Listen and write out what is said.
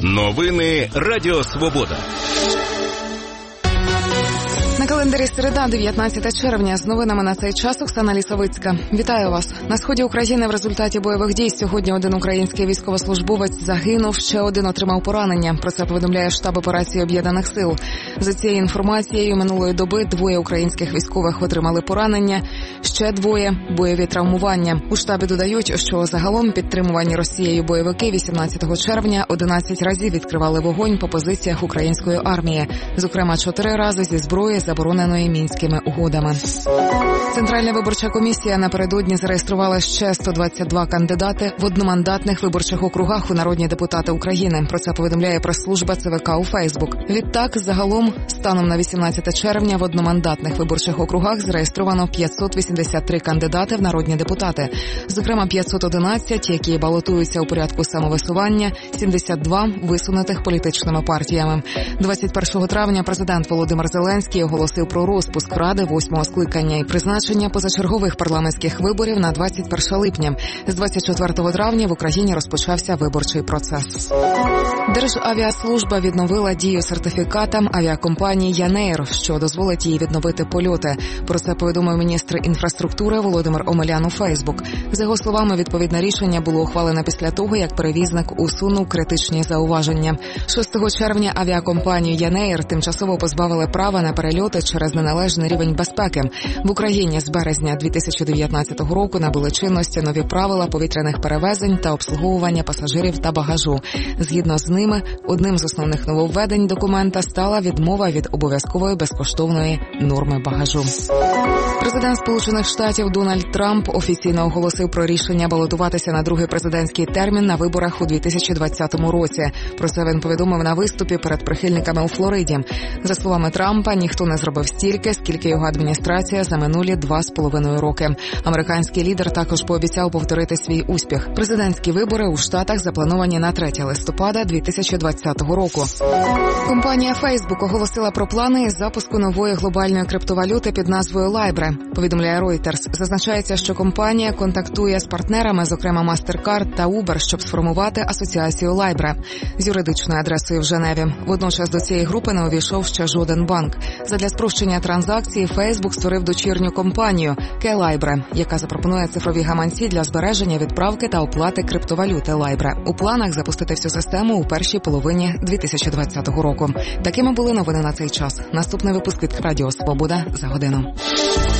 Новини Радіо Свобода. На календарі середа, 19 червня. З новинами на цей час Оксана Лісовицька. Вітаю вас. На сході України в результаті бойових дій сьогодні один український військовослужбовець загинув, ще один отримав поранення. Про це повідомляє штаб операції Об'єднаних сил. За цією інформацією, минулої доби 2 українських військових отримали поранення, ще 2 – бойові травмування. У штабі додають, що загалом підтримувані Росією бойовики 18 червня 11 разів відкривали вогонь по позиціях української армії. Зокрема, 4 рази зі зброї, забороненої Мінськими угодами. Центральна виборча комісія напередодні зареєструвала ще 122 кандидати в одномандатних виборчих округах у народні депутати України. Про це повідомляє прес-служба ЦВК у Фейсбук. Відтак, загалом, станом на 18 червня в одномандатних виборчих округах зареєстровано 583 кандидати в народні депутати. Зокрема, 511, які балотуються у порядку самовисування, 72 висунутих політичними партіями. 21 травня президент Володимир Зеленський оголосив про розпуск Ради 8-го скликання і призначення позачергових парламентських виборів на 21 липня. З 24 травня в Україні розпочався виборчий процес. Державіаслужба відновила дію сертифікатам авіакомпанії «Янеїр», що дозволить їй відновити польоти. Про це повідомив міністр інфраструктури Володимир Омелян у Фейсбук. За його словами, відповідне рішення було ухвалене після того, як перевізник усунув критичні зауваження. 6 червня авіакомпанію «Янеїр» тимчасово позбавили права на перельоти через неналежний рівень безпеки. В Україні з березня 2019 року набули чинності нові правила повітряних перевезень та обслуговування пасажирів та багажу. Згідно з ними, одним з основних нововведень документа стала відмова від обов'язкової безкоштовної норми багажу. Президент Сполучених Штатів Дональд Трамп офіційно оголосив про рішення балотуватися на другий президентський термін на виборах у 2020 році. Про це він повідомив на виступі перед прихильниками у Флориді. За словами Трампа, ніхто не зробив стільки, скільки його адміністрація за минулі 2,5 роки. Американський лідер також пообіцяв повторити свій успіх. Президентські вибори у Штатах заплановані на 3 листопада 2020 року. Компанія Facebook оголосила про плани із запуску нової глобальної криптовалюти під назвою Libre. Повідомляє Reuters. Зазначається, що компанія контактує з партнерами, зокрема MasterCard та Uber, щоб сформувати асоціацію Libre з юридичною адресою в Женеві. Водночас до цієї групи не увійшов ще жоден банк. Задля спрощення транзакцій Facebook створив дочірню компанію Libre, яка запропонує цифрові гаманці для збереження, відправки та оплати криптовалюти Libre. У планах запустити всю систему у першій половині 2020 року. Такими були новини на цей час. Наступний випуск від Радіо Свобода за годину.